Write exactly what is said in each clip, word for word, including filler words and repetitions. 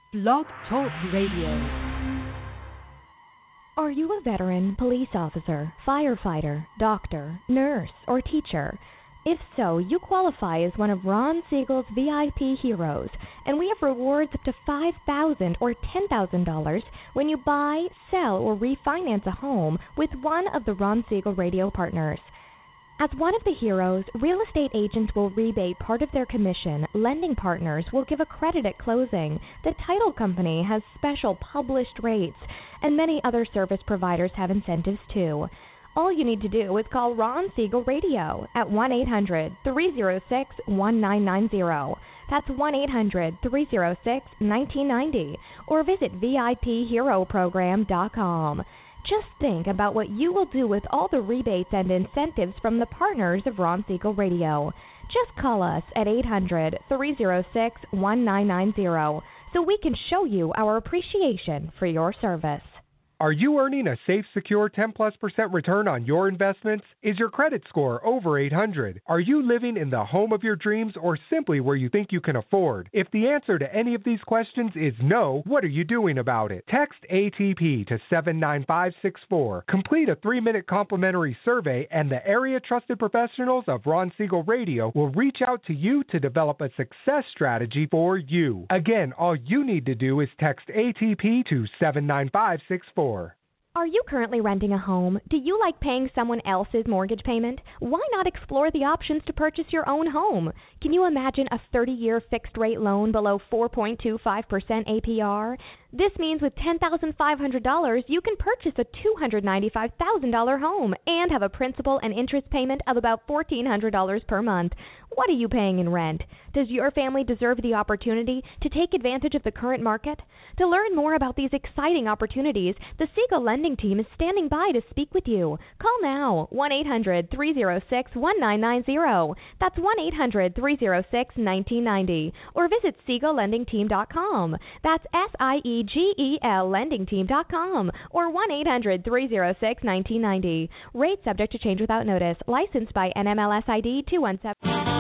Blog Talk Radio. Are you a veteran, police officer, firefighter, doctor, nurse, or teacher? If so, you qualify as one of Ron Siegel's V I P heroes, and we have rewards up to five thousand dollars or ten thousand dollars when you buy, sell, or refinance a home with one of the Ron Siegel radio partners. As one of the heroes, real estate agents will rebate part of their commission, lending partners will give a credit at closing, the title company has special published rates, and many other service providers have incentives too. All you need to do is call Ron Siegel Radio at one eight hundred, three oh six, one nine nine zero. That's one eight hundred, three oh six, one nine nine zero, or visit V I P hero program dot com. Just think about what you will do with all the rebates and incentives from the partners of Ron Siegel Radio. Just call us at eight hundred, three oh six, one nine nine zero so we can show you our appreciation for your service. Are you earning a safe, secure ten plus percent return on your investments? Is your credit score over eight hundred? Are you living in the home of your dreams or simply where you think you can afford? If the answer to any of these questions is no, what are you doing about it? Text A T P to seven nine five six four. Complete a three minute complimentary survey and the area trusted professionals of Ron Siegel Radio will reach out to you to develop a success strategy for you. Again, all you need to do is text A T P to seven nine five six four. Are you currently renting a home? Do you like paying someone else's mortgage payment? Why not explore the options to purchase your own home? Can you imagine a thirty-year fixed-rate loan below four point two five percent A P R? This means with ten thousand five hundred dollars, you can purchase a two hundred ninety-five thousand dollars home and have a principal and interest payment of about fourteen hundred dollars per month. What are you paying in rent? Does your family deserve the opportunity to take advantage of the current market? To learn more about these exciting opportunities, the Siegel Lending Team is standing by to speak with you. Call now, one eight hundred, three oh six, one nine nine zero. That's one eight hundred, three oh six, one nine nine zero. Or visit Siegel Lending Team dot com. That's S I E G E L Lending Team dot com. Or one eight hundred, three oh six, one nine nine zero. Rate subject to change without notice. Licensed by N M L S I D two one seven.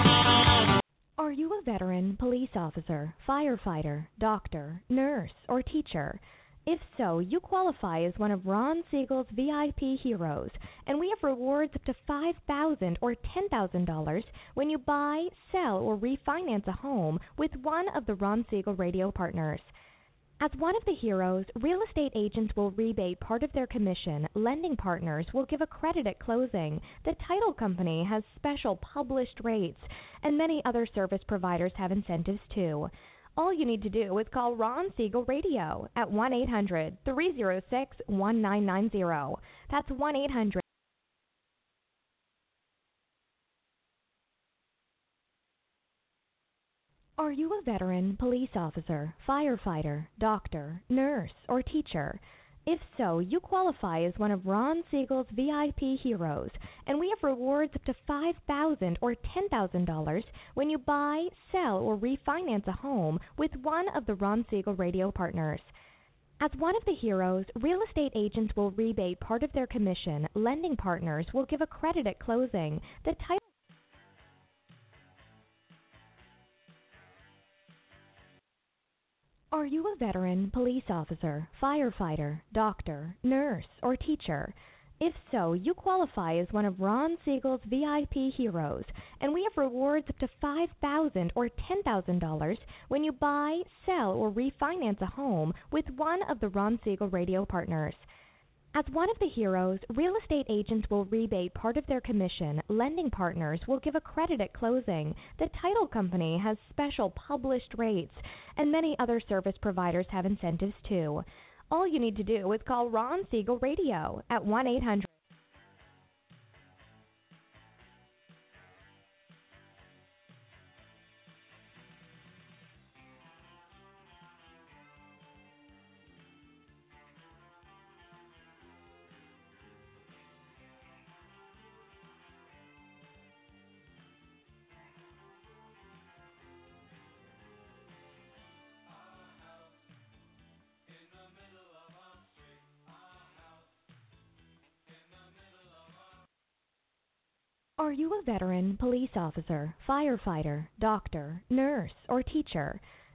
Are you a veteran, police officer, firefighter, doctor, nurse, or teacher? If so, you qualify as one of Ron Siegel's V I P heroes, and we have rewards up to five thousand dollars or ten thousand dollars when you buy, sell, or refinance a home with one of the Ron Siegel radio partners. As one of the heroes, real estate agents will rebate part of their commission, lending partners will give a credit at closing, the title company has special published rates, and many other service providers have incentives too. All you need to do is call Ron Siegel Radio at one eight hundred, three oh six, one nine nine zero. That's one eight hundred. Are you a veteran, police officer, firefighter, doctor, nurse, or teacher? If so, you qualify as one of Ron Siegel's V I P heroes, and we have rewards up to five thousand dollars or ten thousand dollars when you buy, sell, or refinance a home with one of the Ron Siegel radio partners. As one of the heroes, real estate agents will rebate part of their commission, lending partners will give a credit at closing, the title. Are you a veteran, police officer, firefighter, doctor, nurse, or teacher? If so, you qualify as one of Ron Siegel's V I P heroes, and we have rewards up to five thousand dollars or ten thousand dollars when you buy, sell, or refinance a home with one of the Ron Siegel radio partners. As one of the heroes, real estate agents will rebate part of their commission, lending partners will give a credit at closing, the title company has special published rates, and many other service providers have incentives too. All you need to do is call Ron Siegel Radio at one eight hundred. Are you a veteran, police officer, firefighter, doctor, nurse, or teacher?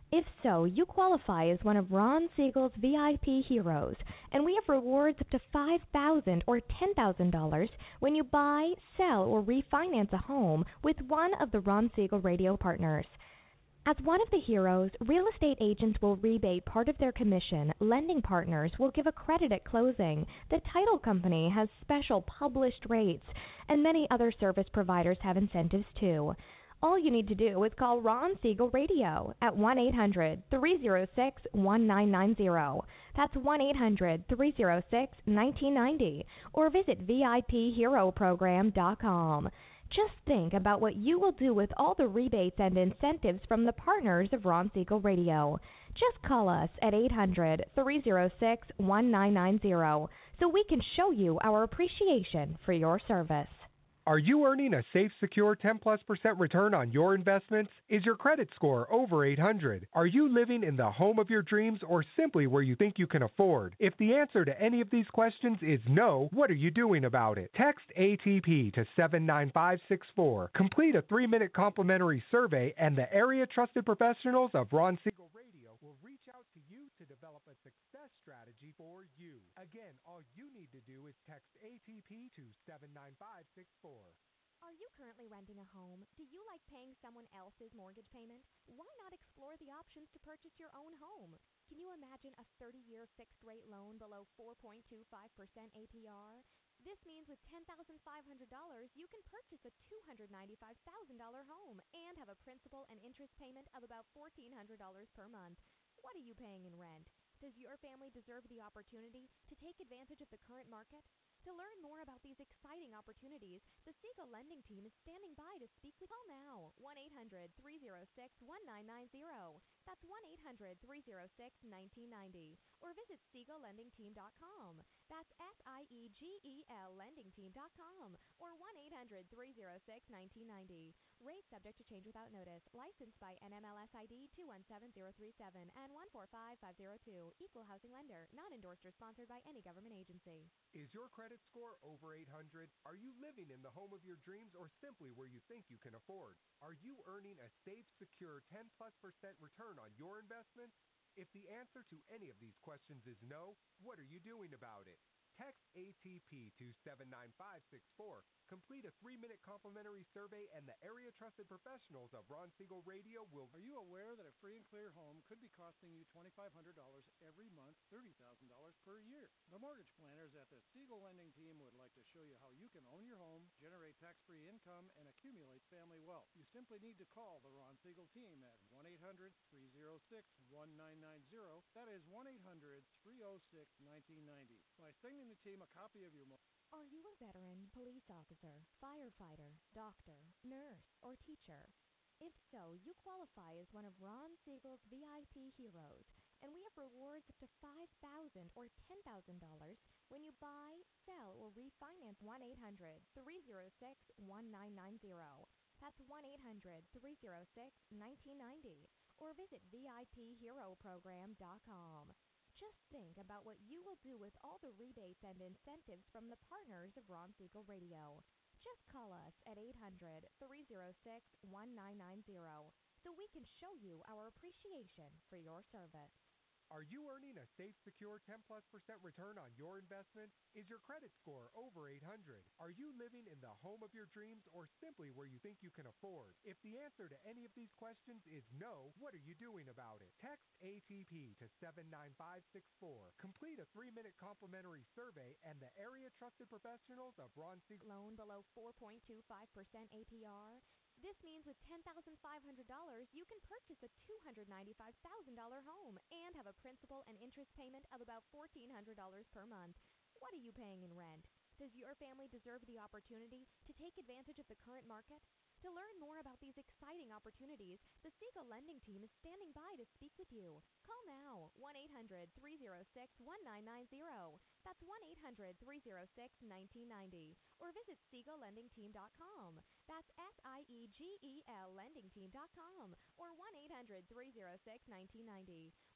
If so, you qualify as one of Ron Siegel's V I P heroes, and we have rewards up to five thousand dollars or ten thousand dollars when you buy, sell, or refinance a home with one of the Ron Siegel radio partners. As one of the heroes, real estate agents will rebate part of their commission, lending partners will give a credit at closing, the title company has special published rates, and many other service providers have incentives too. All you need to do is call Ron Siegel Radio at one eight hundred, three oh six, one nine nine oh. That's one eight hundred, three oh six, one nine nine oh, or visit V I P hero program dot com. Just think about what you will do with all the rebates and incentives from the partners of Ron Siegel Radio. Just call us at eight hundred, three oh six, one nine nine oh so we can show you our appreciation for your service. Are you earning a safe, secure ten plus percent return on your investments? Is your credit score over eight hundred? Are you living in the home of your dreams or simply where you think you can afford? If the answer to any of these questions is no, what are you doing about it? Text A T P to seven nine five six four. Complete a three-minute complimentary survey and the area trusted professionals of Ron Siegel Radio will reach out to you to develop a success strategy for you. Again, all you need to do is text A T P to seven nine five six four. Are you currently renting a home? Do you like paying someone else's mortgage payment? Why not explore the options to purchase your own home? Can you imagine a thirty-year fixed-rate loan below four point two five percent A P R? This means with ten thousand five hundred dollars, you can purchase a two hundred ninety-five thousand dollars home and have a principal and interest payment of about fourteen hundred dollars per month. What are you paying in rent? Does your family deserve the opportunity to take advantage of the current market? To learn more about these exciting opportunities, the Siegel Lending Team is standing by to speak with you now. one eight hundred, three oh six, one nine nine oh. That's one eight hundred, three oh six, one nine nine oh. Or visit Siegel Lending Team dot com. That's S I E G E L Lending Team dot com. Or one eight hundred, three oh six, one nine nine oh. Rates subject to change without notice. Licensed by N M L S I D two one seven zero three seven and one four five five zero two. Equal housing lender. Not endorsed or sponsored by any government agency. Is your credit score over eight hundred? Are you living in the home of your dreams or simply where you think you can afford? Are you earning a safe, secure ten plus percent return on your investments? If the answer to any of these questions is no, what are you doing about it? Text A T P to seven nine five six four. Complete a three-minute complimentary survey and the area trusted professionals of Ron Siegel Radio will... Are you aware that a free and clear home could be costing you twenty-five hundred dollars every month, thirty thousand dollars per year? The mortgage planners at the Siegel Lending Team would like to show you how you can own your home, generate tax-free income, and accumulate family wealth. You simply need to call the Ron Siegel Team at one eight hundred, three oh six, one nine nine oh. That is one eight hundred, three oh six, one nine nine oh. By sending the team a copy of your mortgage... Are you a veteran, police officer, firefighter, doctor, nurse, or teacher? If so, you qualify as one of Ron Siegel's V I P heroes, and we have rewards up to five thousand dollars or ten thousand dollars when you buy, sell, or refinance one eight hundred, three oh six, one nine nine oh. That's one eight hundred, three oh six, one nine nine oh, or visit V I P hero program dot com. Just think about what you will do with all the rebates and incentives from the partners of Ron Siegel Radio. Just call us at eight hundred, three oh six, one nine nine oh so we can show you our appreciation for your service. Are you earning a safe, secure ten plus percent return on your investments? Is your credit score over eight hundred? Are you living in the home of your dreams or simply where you think you can afford? If the answer to any of these questions is no, what are you doing about it? Text A T P to seven nine five six four. Complete a three-minute complimentary survey and the area trusted professionals of Ron Siegel. Loan below four point two five percent A P R? This means with ten thousand five hundred dollars, you can purchase a two hundred ninety-five thousand dollars home and have a principal and interest payment of about fourteen hundred dollars per month. What are you paying in rent? Does your family deserve the opportunity to take advantage of the current market? To learn more about these exciting opportunities, the Siegel Lending Team is standing by to speak with you. Call now, one eight hundred, three oh six, one nine nine oh. That's one eight hundred, three oh six, one nine nine oh. Or visit Siegel Lending Team dot com. That's S I E G E L Lending Team dot com. Or one eight hundred, three oh six, one nine nine oh.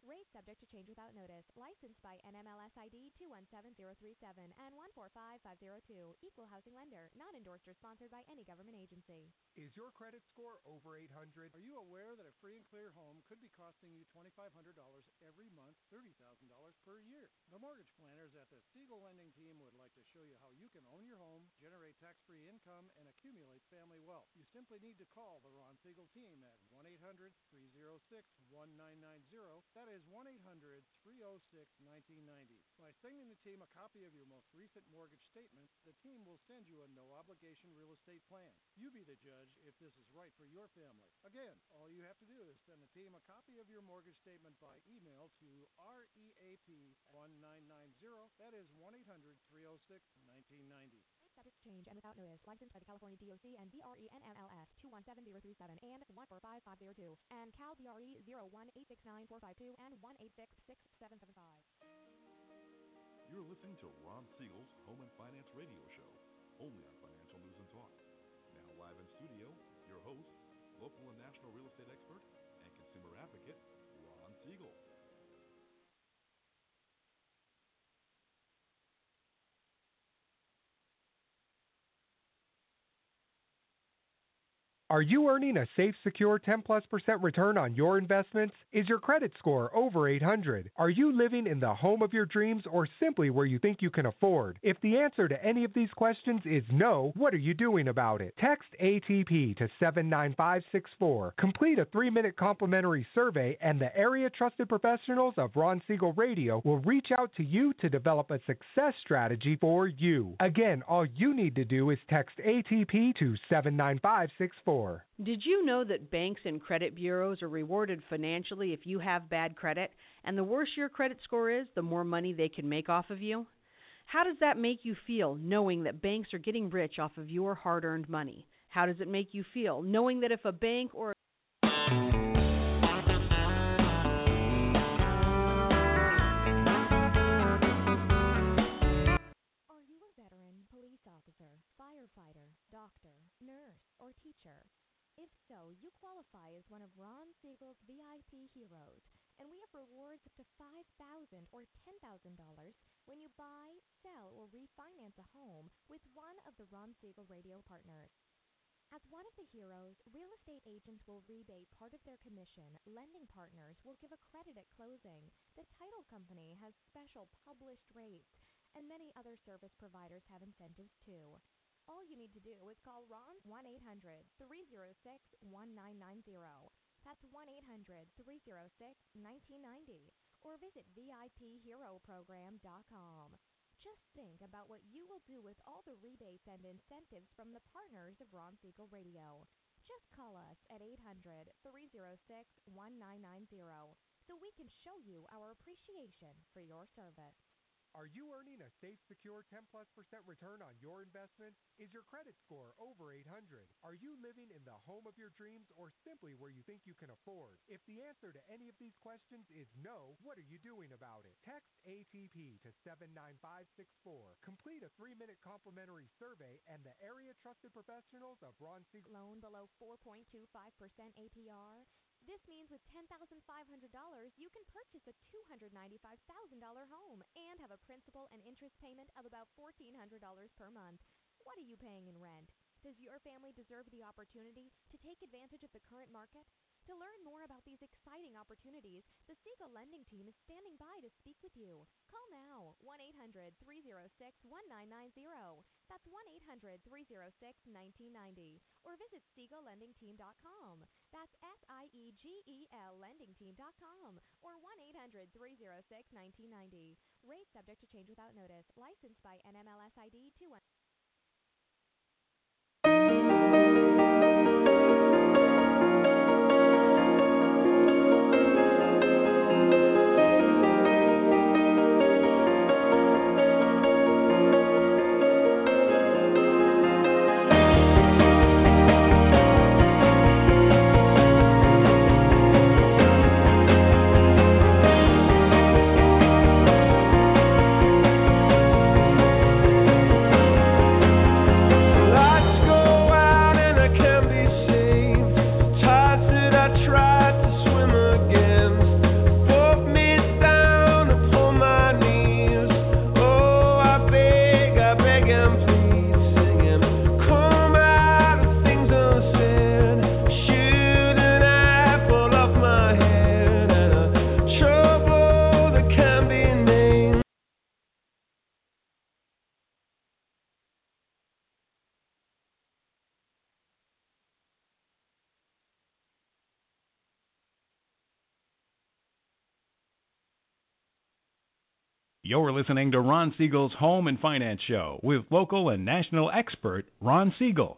Rate subject to change without notice. Licensed by N M L S I D two one seven zero three seven and one four five five zero two. Equal housing lender. Not endorsed or sponsored by any government agency. Is your credit score over eight hundred? Are you aware that a free and clear home could be costing you twenty-five hundred dollars every month, thirty thousand dollars per year? The mortgage planners at the Siegel Lending Team would like to show you how you can own your home, generate tax-free income, and accumulate family wealth. You simply need to call the Ron Siegel team at one eight hundred, three oh six, one nine nine zero. That is one eight hundred, three oh six, nineteen ninety. By sending the team a copy of your most recent mortgage statement, the team will send you a no-obligation real estate plan. You be the judge if this is right for your family. Again, all you have to do is send the team a copy of your mortgage statement by email to R E A P one nine nine zero. That is one eight hundred, three oh six, nineteen ninety. Subject to change and without notice. Licensed by the California D O C and B R E N M L S two one seven zero three seven and one four five five zero two and Cal B R E zero one eight six nine four five two and one eight six six seven seven five. You're listening to Ron Siegel's Home and Finance Radio Show, only on Financial News and Talk. Now live in studio, your host, local and national real estate expert and consumer advocate, Ron Siegel. Are you earning a safe, secure ten plus percent return on your investments? Is your credit score over eight hundred? Are you living in the home of your dreams or simply where you think you can afford? If the answer to any of these questions is no, what are you doing about it? Text A T P to seven nine five six four. Complete a three minute complimentary survey and the area trusted professionals of Ron Siegel Radio will reach out to you to develop a success strategy for you. Again, all you need to do is text A T P to seven nine five six four. Did you know that banks and credit bureaus are rewarded financially if you have bad credit? And the worse your credit score is, the more money they can make off of you? How does that make you feel, knowing that banks are getting rich off of your hard-earned money? How does it make you feel, knowing that if a bank or Are you a veteran, police officer, firefighter, doctor, nurse, or teacher? If so, you qualify as one of Ron Siegel's V I P heroes, and we have rewards up to five thousand dollars or ten thousand dollars when you buy, sell, or refinance a home with one of the Ron Siegel Radio partners. As one of the heroes, real estate agents will rebate part of their commission, lending partners will give a credit at closing, the title company has special published rates, and many other service providers have incentives too. All you need to do is call Ron one eight hundred, three oh six, one nine nine zero. That's one eight hundred, three oh six, nineteen ninety. Or visit V I P hero program dot com. Just think about what you will do with all the rebates and incentives from the partners of Ron Siegel Radio. Just call us at eight hundred, three oh six, one nine nine zero so we can show you our appreciation for your service. Are you earning a safe, secure ten plus percent return on your investments? Is your credit score over eight hundred? Are you living in the home of your dreams or simply where you think you can afford? If the answer to any of these questions is no, what are you doing about it? Text A T P to seven nine five six four. Complete a three minute complimentary survey and the area trusted professionals of Ron Siegel. Loan below four point two five percent A P R? This means with ten thousand five hundred dollars, you can purchase a two hundred ninety-five thousand dollars home and have a principal and interest payment of about fourteen hundred dollars per month. What are you paying in rent? Does your family deserve the opportunity to take advantage of the current market? To learn more about these exciting opportunities, the Siegel Lending Team is standing by to speak with you. Call now, one eight hundred, three oh six, one nine nine zero. That's one eight hundred, three oh six, nineteen ninety. Or visit Siegel Lending Team dot com. That's S I E G E L Lending Team dot com or one eight hundred, three oh six, nineteen ninety. Rate subject to change without notice. Licensed by N M L S I D two one. You're listening to Ron Siegel's Home and Finance Show with local and national expert Ron Siegel.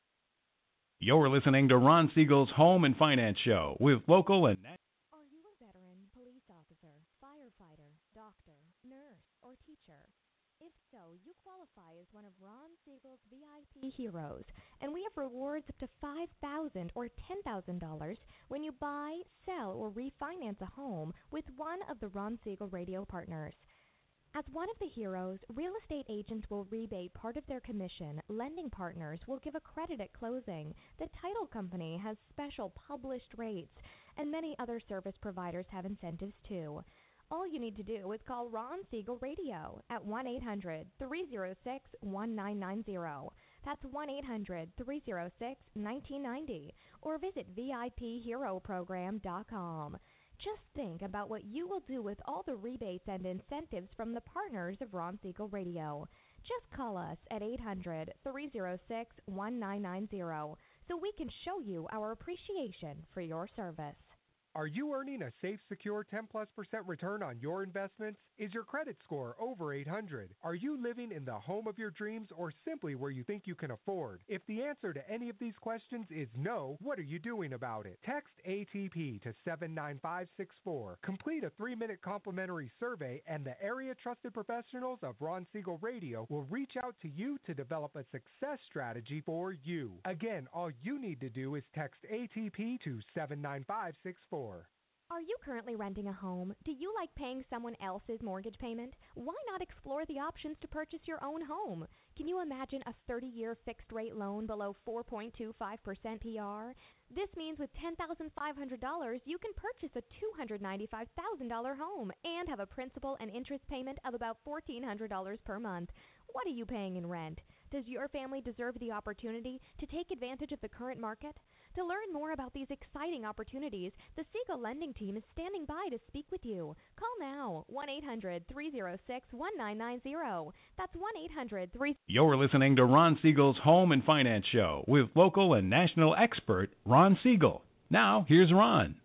You're listening to Ron Siegel's Home and Finance Show with local and national. Are you a veteran, police officer, firefighter, doctor, nurse, or teacher? If so, you qualify as one of Ron Siegel's V I P heroes, and we have rewards up to five thousand dollars or ten thousand dollars when you buy, sell, or refinance a home with one of the Ron Siegel radio partners. As one of the heroes, real estate agents will rebate part of their commission, lending partners will give a credit at closing, the title company has special published rates, and many other service providers have incentives too. All you need to do is call Ron Siegel Radio at one eight hundred, three oh six, one nine nine oh. That's one eight hundred, three oh six, one nine nine oh, or visit V I P hero program dot com. Just think about what you will do with all the rebates and incentives from the partners of Ron Siegel Radio. Just call us at eight hundred, three oh six, one nine nine oh so we can show you our appreciation for your service. Are you earning a safe, secure ten plus percent return on your investments? Is your credit score over eight hundred? Are you living in the home of your dreams or simply where you think you can afford? If the answer to any of these questions is no, what are you doing about it? Text A T P to seven nine five six four. Complete a three-minute complimentary survey and the area trusted professionals of Ron Siegel Radio will reach out to you to develop a success strategy for you. Again, all you need to do is text A T P to seven nine five six four. Are you currently renting a home? Do you like paying someone else's mortgage payment? Why not explore the options to purchase your own home? Can you imagine a thirty-year fixed-rate loan below four point two five percent P R? This means with ten thousand five hundred dollars, you can purchase a two hundred ninety-five thousand dollars home and have a principal and interest payment of about fourteen hundred dollars per month. What are you paying in rent? Does your family deserve the opportunity to take advantage of the current market? To learn more about these exciting opportunities, the Siegel Lending Team is standing by to speak with you. Call now, one eight hundred, three oh six, one nine nine oh. That's one eight hundred, three... You're listening to Ron Siegel's Home and Finance Show with local and national expert Ron Siegel. Now, here's Ron.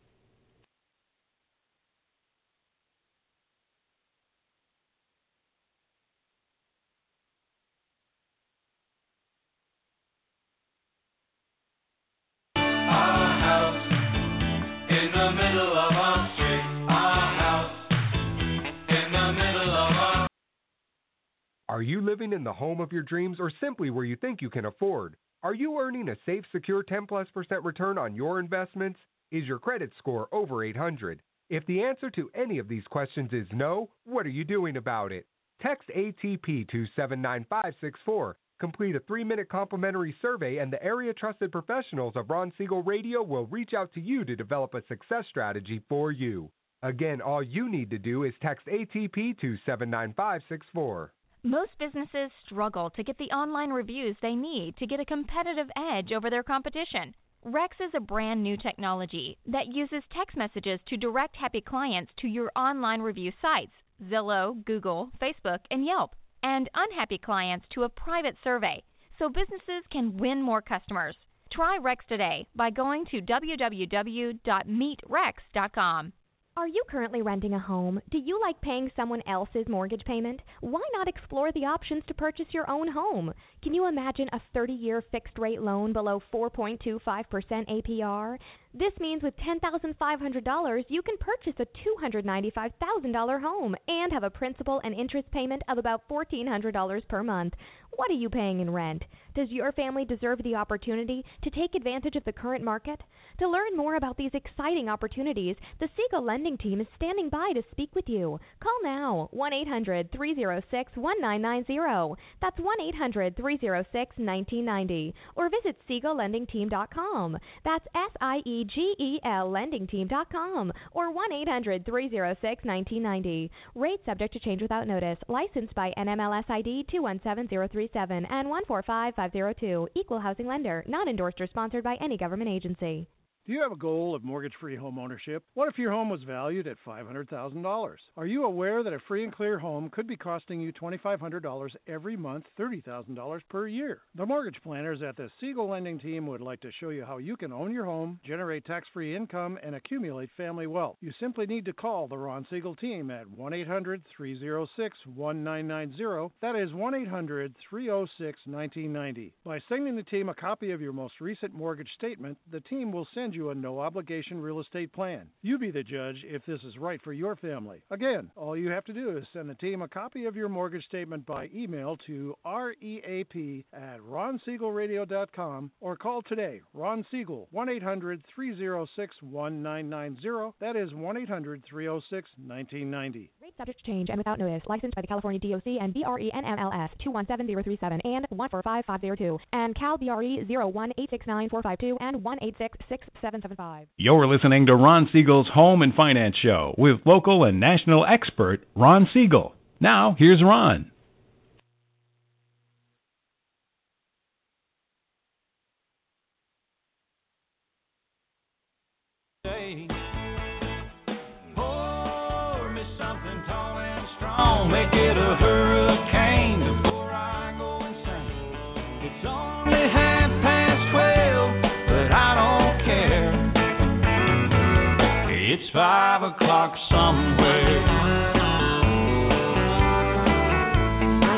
Are you living in the home of your dreams or simply where you think you can afford? Are you earning a safe, secure ten plus percent return on your investments? Is your credit score over eight hundred? If the answer to any of these questions is no, what are you doing about it? Text A T P to seven nine five six four. Complete a three-minute complimentary survey and the area trusted professionals of Ron Siegel Radio will reach out to you to develop a success strategy for you. Again, all you need to do is text A T P to seven nine five six four. Most businesses struggle to get the online reviews they need to get a competitive edge over their competition. Rex is a brand new technology that uses text messages to direct happy clients to your online review sites, Zillow, Google, Facebook, and Yelp, and unhappy clients to a private survey, so businesses can win more customers. Try Rex today by going to w w w dot meet rex dot com. Are you currently renting a home? Do you like paying someone else's mortgage payment? Why not explore the options to purchase your own home? Can you imagine a thirty-year fixed-rate loan below four point two five percent A P R? This means with ten thousand five hundred dollars, you can purchase a two hundred ninety-five thousand dollars home and have a principal and interest payment of about fourteen hundred dollars per month. What are you paying in rent? Does your family deserve the opportunity to take advantage of the current market? To learn more about these exciting opportunities, the Siegel Lending Team is standing by to speak with you. Call now, one eight hundred, three oh six, one nine nine oh. That's one eight hundred, three oh six, one nine nine oh. Or visit Siegel Lending Team dot com. That's S I E G E L Lending Team dot com. Or one eight hundred, three oh six, one nine nine oh. Rates subject to change without notice. Licensed by N M L S I D two one seven zero three seven and one four five five zero two. Equal housing lender. Not endorsed or sponsored by any government agency. Do you have a goal of mortgage-free home ownership? What if your home was valued at five hundred thousand dollars? Are you aware that a free and clear home could be costing you twenty-five hundred dollars every month, thirty thousand dollars per year? The mortgage planners at the Siegel Lending Team would like to show you how you can own your home, generate tax-free income, and accumulate family wealth. You simply need to call the Ron Siegel team at one eight hundred, three oh six, one nine nine zero. That is one eight hundred, three oh six, nineteen ninety. By sending the team a copy of your most recent mortgage statement, the team will send you a no-obligation real estate plan. You be the judge if this is right for your family. Again, all you have to do is send the team a copy of your mortgage statement by email to reap at ron siegel radio dot com or call today, Ron Siegel, one eight hundred, three oh six, one nine nine zero. That is one eight hundred, three oh six, nineteen ninety. Rate subject to change and without notice. Licensed by the California D O C and B R E N M L S two one seven zero three seven and one four five five zero two and Cal B R E zero one eight six nine four five two and one eight six six seven seven five. You're listening to Ron Siegel's Home and Finance Show with local and national expert Ron Siegel. Now, here's Ron. Pour me something tall and strong, make it a hurricane before I go insane. It's only half past twelve, but I don't care. It's five o'clock somewhere.